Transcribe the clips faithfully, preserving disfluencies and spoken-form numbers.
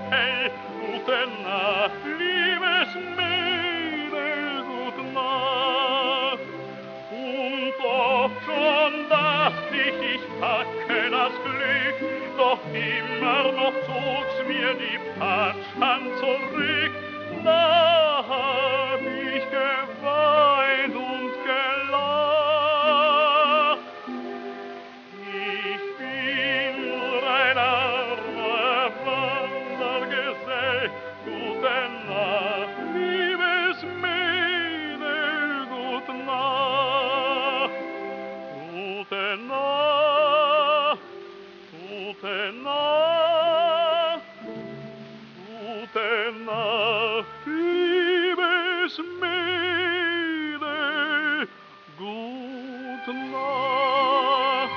hell. Gute Nacht, liebes Mädel, gute Nacht. Und doch schon dacht ich, ich packe das Glück, doch immer noch zog's mir die Patschhand zurück. Da hab ich geweint und gelacht. Ich bin nur ein armer Wandergesell. Gute Nacht, liebes Mädel, gute Nacht. Gute Nacht, gute Nacht, gute Nacht, liebes Mädel, gute Nacht.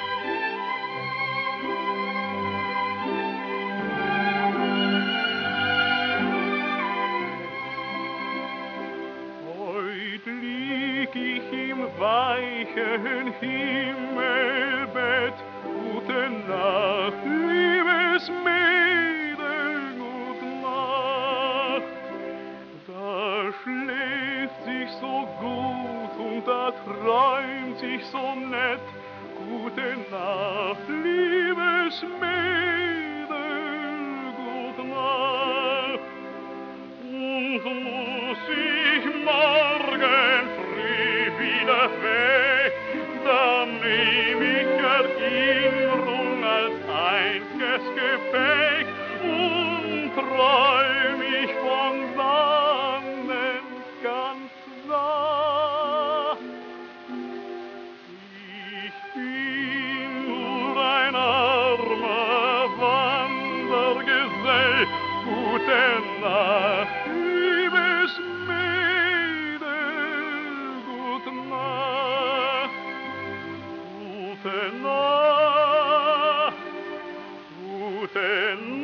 Heut lieg ich im weichen Himmelbett. Gute Nacht, liebes Mädel, gute Nacht. Da schläft sich so gut und da träumt sich so nett. Gute Nacht, liebes Mädel, gute Nacht. Und muss ich morgen früh wieder weg, dann nehm ich Erinnerung als einziges Gepäck und träum ich von dannen ganz satt. Ich bin nur ein armer Wandergesell. Gute Nacht, liebes Mädel, gute Nacht. Gute Nacht, gute Nacht.